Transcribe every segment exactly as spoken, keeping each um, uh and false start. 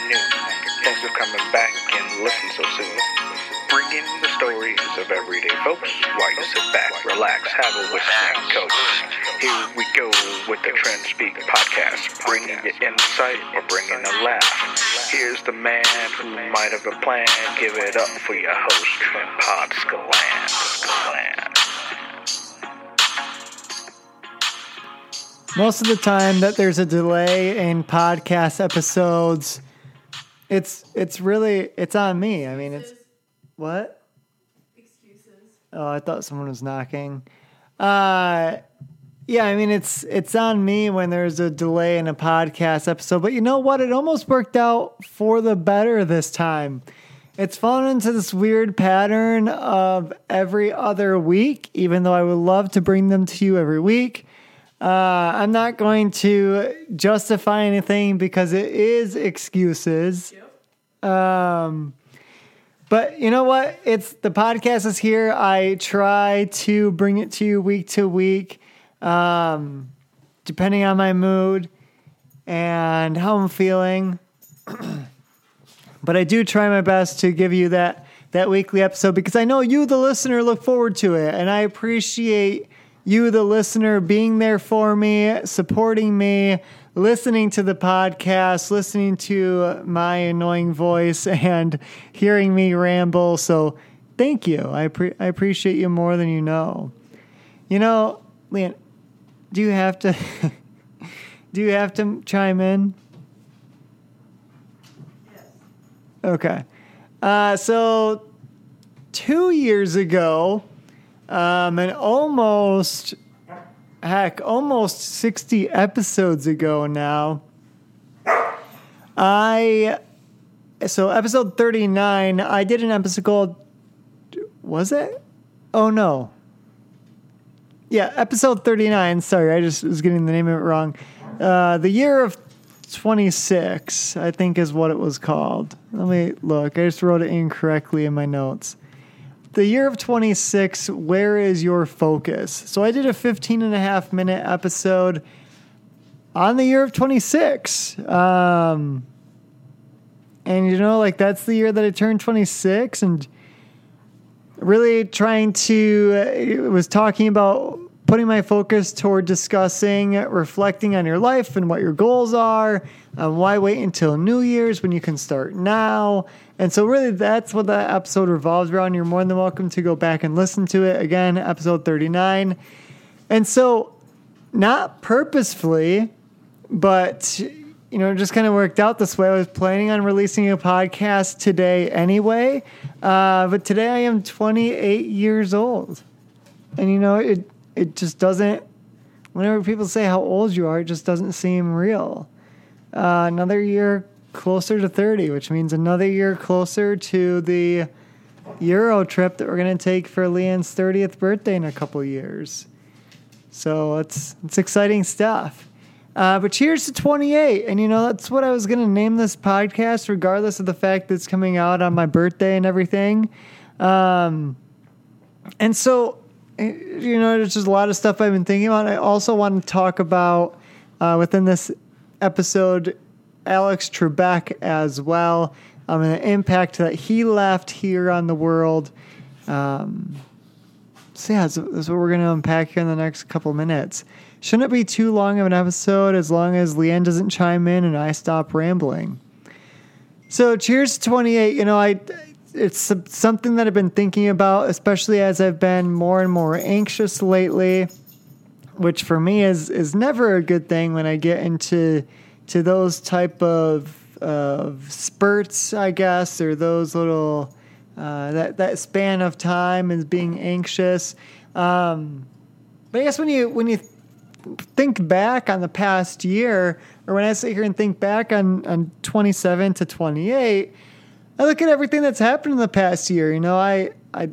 afternoon. Thanks for coming back and listen so soon. Bringing the stories of everyday folks while you sit back, relax, have a whiskey and coke. Here we go with the Trend Speak podcast, bringing you insight or bringing a laugh. Here's the man who might have a plan. Give it up for your host, Trend Pod Scalan. Scalan. Most of the time that there's a delay in podcast episodes, it's it's really, it's on me. I mean, it's, what? Excuses. Oh, I thought someone was knocking. Uh, yeah, I mean, it's it's on me when there's a delay in a podcast episode. But you know what? It almost worked out for the better this time. It's fallen into this weird pattern of every other week, even though I would love to bring them to you every week. Uh, I'm not going to justify anything because it is excuses. Yep. Um, but you know what? It's the podcast is here. I try to bring it to you week to week, um, depending on my mood and how I'm feeling. But I do try my best to give you that, that weekly episode because I know you, the listener, look forward to it. And I appreciate you, the listener, being there for me, supporting me, listening to the podcast, listening to my annoying voice, and hearing me ramble. So thank you. I, pre- I appreciate you more than you know. You know, Leanne, do you have to do you have to chime in? Yes. Okay. Uh, so two years ago, Um, and almost, heck, almost sixty episodes ago now, I, so episode thirty-nine, I did an episode called, was it? Oh, no. Yeah, episode thirty-nine, sorry, I just was getting the name of it wrong. Uh, the year of twenty-six, I think is what it was called. Let me look, I just wrote it incorrectly in my notes. The year of twenty-six, where is your focus? So I did a fifteen and a half minute episode on the year of twenty-six. Um, and, you know, like that's the year that I turned twenty-six and really trying to, uh, was talking about putting my focus toward discussing, reflecting on your life and what your goals are, and why wait until New Year's when you can start now. And so really that's what that episode revolves around. You're more than welcome to go back and listen to it. Again, episode thirty-nine. And so not purposefully, but, you know, it just kind of worked out this way. I was planning on releasing a podcast today anyway. Uh, but today I am twenty-eight years old. And, you know, it, it just doesn't, whenever people say how old you are, it just doesn't seem real. Uh, another year closer to thirty, which means another year closer to the Euro trip that we're going to take for Leanne's thirtieth birthday in a couple years. So it's it's exciting stuff. Uh, but cheers to twenty-eight. And, you know, that's what I was going to name this podcast, regardless of the fact that it's coming out on my birthday and everything. Um, and so, you know, there's just a lot of stuff I've been thinking about. I also want to talk about, uh, within this episode, Alex Trebek as well, um, and the impact that he left here on the world. Um, so yeah, that's, that's what we're going to unpack here in the next couple minutes. Shouldn't it be too long of an episode as long as Leanne doesn't chime in and I stop rambling? So cheers to twenty-eight. You know, I it's something that I've been thinking about, especially as I've been more and more anxious lately, which for me is is never a good thing when I get into to those type of of spurts, I guess, or those little uh, that that span of time is being anxious. Um, but I guess when you when you think back on the past year, or when I sit here and think back on on twenty-seven to twenty-eight, I look at everything that's happened in the past year. You know, I I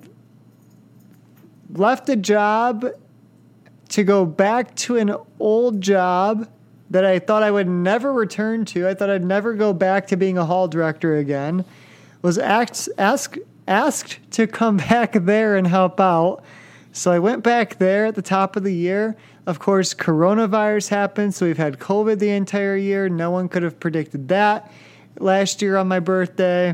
left a job to go back to an old job that I thought I would never return to. I thought I'd never go back to being a hall director again. Was asked, asked, asked to come back there and help out. So I went back there at the top of the year. Of course, coronavirus happened, so we've had COVID the entire year. No one could have predicted that. last year on my birthday.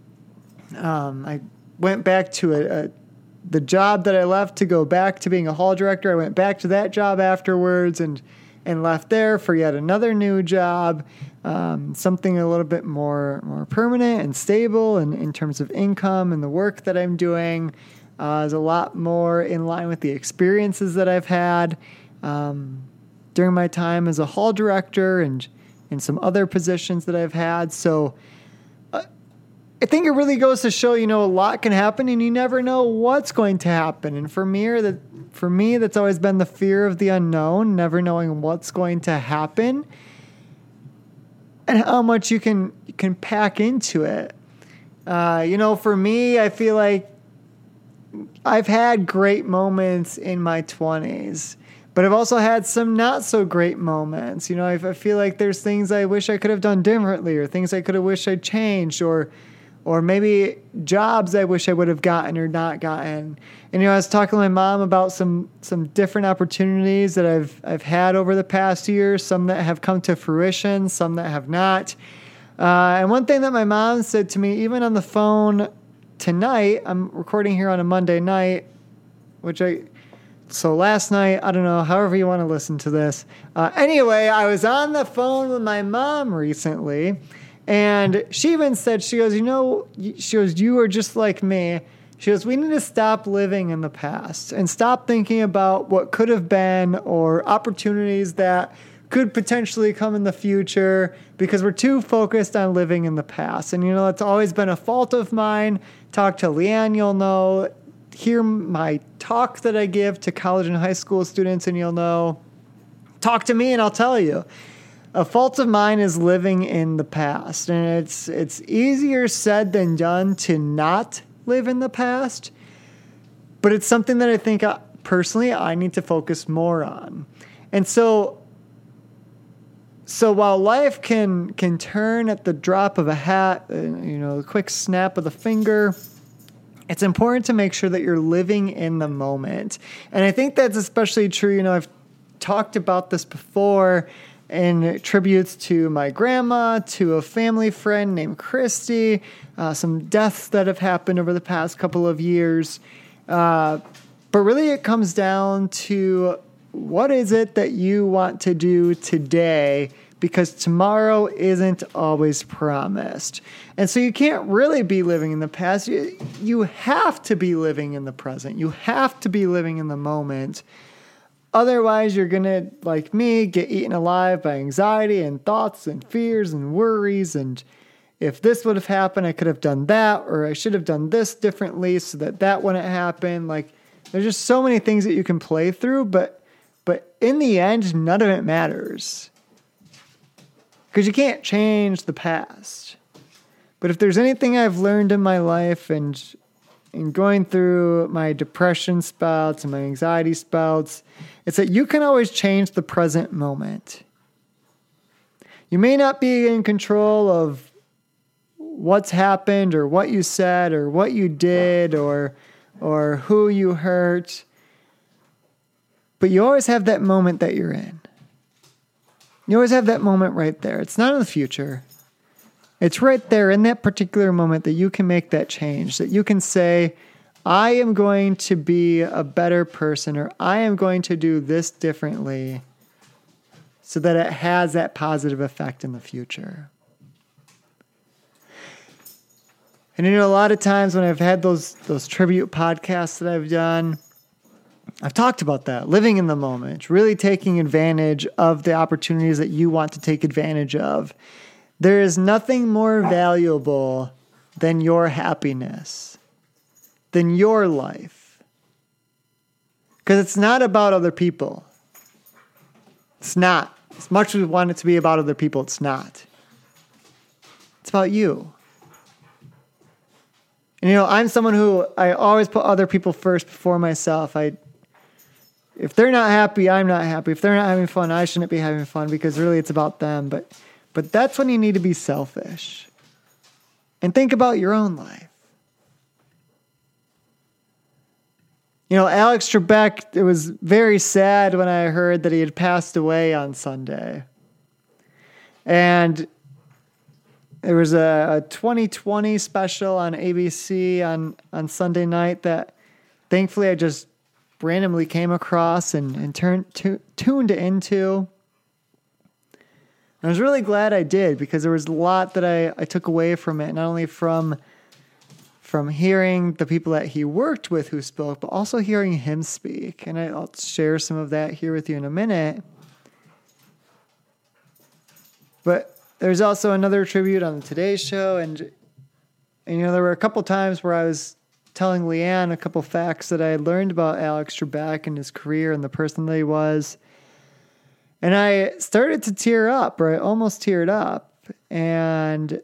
Um, I went back to a, a the job that I left to go back to being a hall director. I went back to that job afterwards and and left there for yet another new job, um, something a little bit more more permanent and stable and in terms of income and the work that I'm doing uh, is a lot more in line with the experiences that I've had um, during my time as a hall director and and some other positions that I've had. So uh, I think it really goes to show, you know, a lot can happen and you never know what's going to happen. And for me, that for me, that's always been the fear of the unknown, never knowing what's going to happen and how much you can you can pack into it. Uh, you know, for me, I feel like I've had great moments in my twenties, but I've also had some not so great moments. You know, I, I feel like there's things I wish I could have done differently or things I could have wished I'd changed or or maybe jobs I wish I would have gotten or not gotten. And, you know, I was talking to my mom about some some different opportunities that I've I've had over the past year, some that have come to fruition, some that have not. Uh, and one thing that my mom said to me, even on the phone tonight, I'm recording here on a Monday night, which I, so last night, I don't know, however you want to listen to this. Uh, anyway, I was on the phone with my mom recently, and she even said, she goes, you know, she goes, you are just like me. She goes, we need to stop living in the past and stop thinking about what could have been or opportunities that could potentially come in the future because we're too focused on living in the past. And, you know, it's always been a fault of mine. Talk to Leanne, you'll know. Hear my talk that I give to college and high school students, and you'll know. Talk to me and I'll tell you. A fault of mine is living in the past. And it's it's easier said than done to not live in the past. But it's something that I think I, personally I need to focus more on. And so So while life can can turn at the drop of a hat, uh, you know, a quick snap of the finger, it's important to make sure that you're living in the moment. And I think that's especially true. You know, I've talked about this before in tributes to my grandma, to a family friend named Christy, uh, some deaths that have happened over the past couple of years. Uh, but really it comes down to what is it that you want to do today, because tomorrow isn't always promised. And so you can't really be living in the past. You, you have to be living in the present. You have to be living in the moment. Otherwise, you're going to, like me, get eaten alive by anxiety and thoughts and fears and worries. And if this would have happened, I could have done that, or I should have done this differently so that that wouldn't happen. Like, there's just so many things that you can play through, but But in the end, none of it matters. Because you can't change the past. But if there's anything I've learned in my life and in going through my depression spouts and my anxiety spouts, it's that you can always change the present moment. You may not be in control of what's happened or what you said or what you did or or who you hurt. But you always have that moment that you're in. You always have that moment right there. It's not in the future. It's right there in that particular moment that you can make that change, that you can say, I am going to be a better person, or I am going to do this differently so that it has that positive effect in the future. And you know, a lot of times when I've had those those tribute podcasts that I've done, I've talked about that, living in the moment, really taking advantage of the opportunities that you want to take advantage of. There is nothing more valuable than your happiness, than your life. Because it's not about other people. It's not. As much as we want it to be about other people, it's not. It's about you. And you know, I'm someone who, I always put other people first before myself. I If they're not happy, I'm not happy. If they're not having fun, I shouldn't be having fun, because really it's about them. But but that's when you need to be selfish. And think about your own life. You know, Alex Trebek, it was very sad when I heard that he had passed away on Sunday. And there was a, a twenty twenty special on A B C on, on Sunday night that thankfully I just randomly came across and, and turned tu- tuned into. I was really glad I did because there was a lot that I, I took away from it, not only from from hearing the people that he worked with who spoke, but also hearing him speak. And I, I'll share some of that here with you in a minute. But there's also another tribute on the Today Show. And, and you know, there were a couple times where I was telling Leanne a couple facts that I had learned about Alex Trebek and his career and the person that he was. And I started to tear up, or I almost teared up. And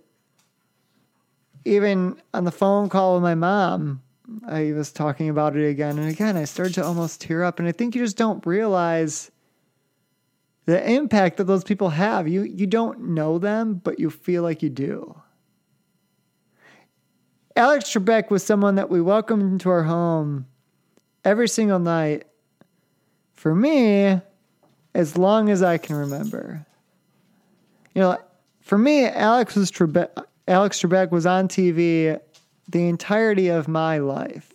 even on the phone call with my mom, I was talking about it again and again. I started to almost tear up. And I think you just don't realize the impact that those people have. You you don't know them, but you feel like you do. Alex Trebek was someone that we welcomed into our home every single night. For me, as long as I can remember. You know, for me, Alex was Trebek, Alex Trebek was on T V the entirety of my life.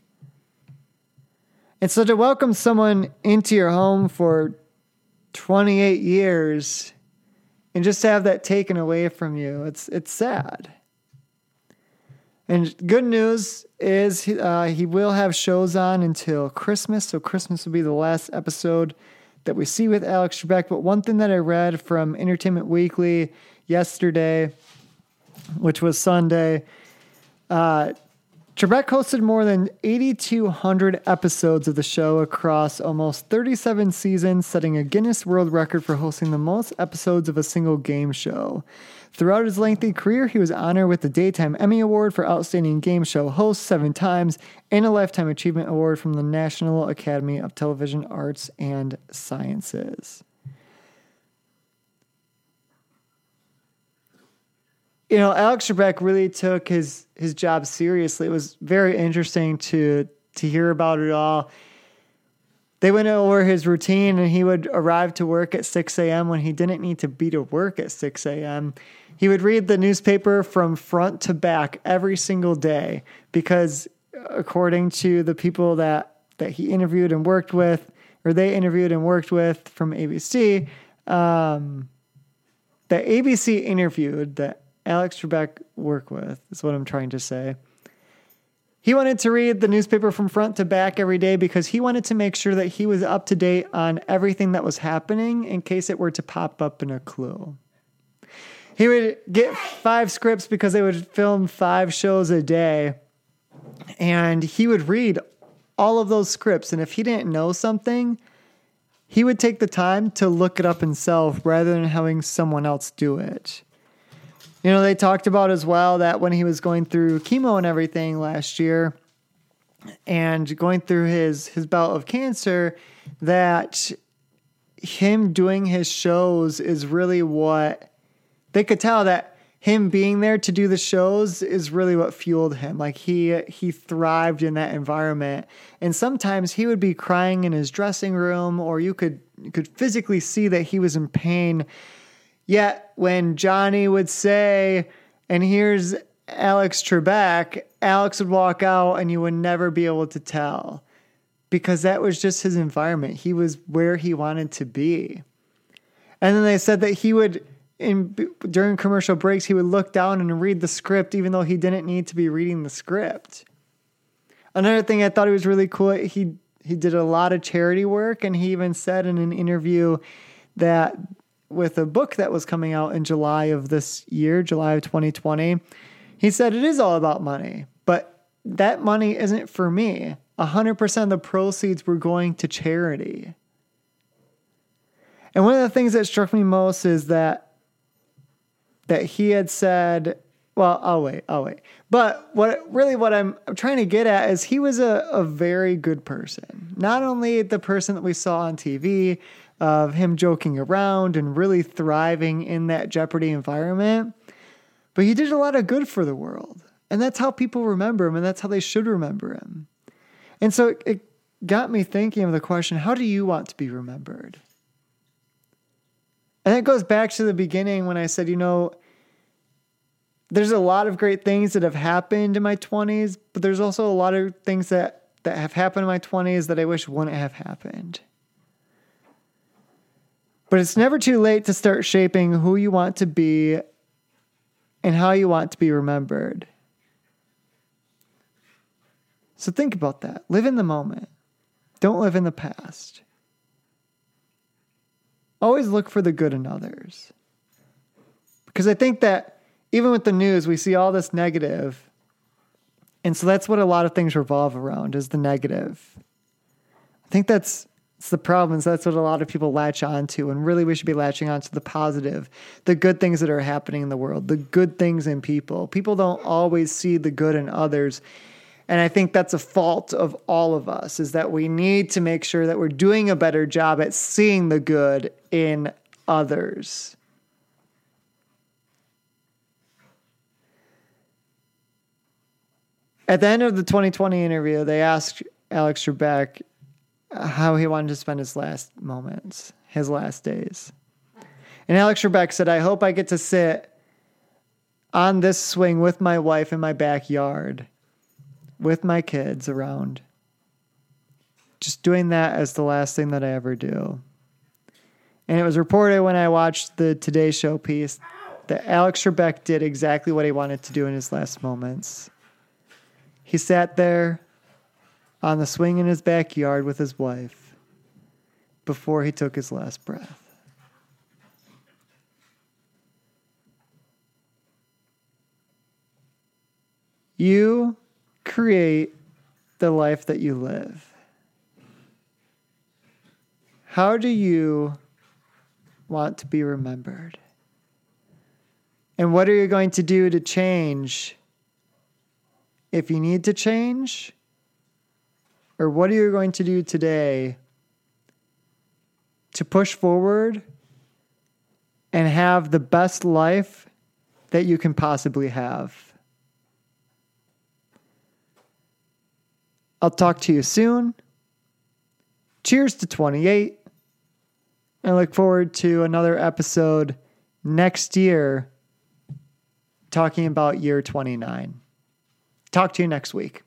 And so to welcome someone into your home for twenty-eight years and just to have that taken away from you, it's it's sad. And good news is uh, he will have shows on until Christmas. So Christmas will be the last episode that we see with Alex Trebek. But one thing that I read from Entertainment Weekly yesterday, which was Sunday, uh, Trebek hosted more than eighty-two hundred episodes of the show across almost thirty-seven seasons, setting a Guinness World Record for hosting the most episodes of a single game show. Throughout his lengthy career, he was honored with the Daytime Emmy Award for Outstanding Game Show Host seven times and a Lifetime Achievement Award from the National Academy of Television Arts and Sciences. You know, Alex Trebek really took his, his job seriously. It was very interesting to to hear about it all. They went over his routine, and he would arrive to work at six a.m. when he didn't need to be to work at six a.m. He would read the newspaper from front to back every single day because, according to the people that, that he interviewed and worked with, or they interviewed and worked with from A B C, um, that A B C interviewed that Alex Trebek worked with, is what I'm trying to say. He wanted to read the newspaper from front to back every day because he wanted to make sure that he was up to date on everything that was happening in case it were to pop up in a clue. He would get five scripts because they would film five shows a day, and he would read all of those scripts. And if he didn't know something, he would take the time to look it up himself rather than having someone else do it. You know, they talked about as well that when he was going through chemo and everything last year and going through his, his bout of cancer, that him doing his shows is really what they could tell, that him being there to do the shows is really what fueled him. Like he, he thrived in that environment. And sometimes he would be crying in his dressing room, or you could, you could physically see that he was in pain. Yet when Johnny would say, and here's Alex Trebek, Alex would walk out and you would never be able to tell because that was just his environment. He was where he wanted to be. And then they said that he would, in during commercial breaks, he would look down and read the script even though he didn't need to be reading the script. Another thing I thought was really cool, he he did a lot of charity work, and he even said in an interview that with a book that was coming out in July of this year, July of twenty twenty, he said it is all about money, but that money isn't for me. one hundred percent of the proceeds were going to charity. And one of the things that struck me most is that that he had said, well, I'll wait, I'll wait. But what really what I'm, I'm trying to get at is he was a, a very good person. Not only the person that we saw on T V, of him joking around and really thriving in that Jeopardy environment, but he did a lot of good for the world. And that's how people remember him, and that's how they should remember him. And so it, it got me thinking of the question, how do you want to be remembered? And it goes back to the beginning when I said, you know, there's a lot of great things that have happened in my twenties, but there's also a lot of things that, that have happened in my twenties that I wish wouldn't have happened. But it's never too late to start shaping who you want to be and how you want to be remembered. So think about that. Live in the moment. Don't live in the past. Always look for the good in others. Because I think that even with the news, we see all this negative. And so that's what a lot of things revolve around, is the negative. I think that's it's the problem. Is that's what a lot of people latch onto. And really we should be latching onto the positive, the good things that are happening in the world, the good things in people. People don't always see the good in others. And I think that's a fault of all of us, is that we need to make sure that we're doing a better job at seeing the good in others. At the end of the twenty twenty interview, they asked Alex Trebek how he wanted to spend his last moments, his last days. And Alex Trebek said, I hope I get to sit on this swing with my wife in my backyard, with my kids around. Just doing that as the last thing that I ever do. And it was reported when I watched the Today Show piece that Alex Trebek did exactly what he wanted to do in his last moments. He sat there on the swing in his backyard with his wife before he took his last breath. You create the life that you live. How do you want to be remembered? And what are you going to do to change if you need to change? Or what are you going to do today to push forward and have the best life that you can possibly have? I'll talk to you soon. Cheers to twenty-eight. I look forward to another episode next year talking about year twenty-nine. Talk to you next week.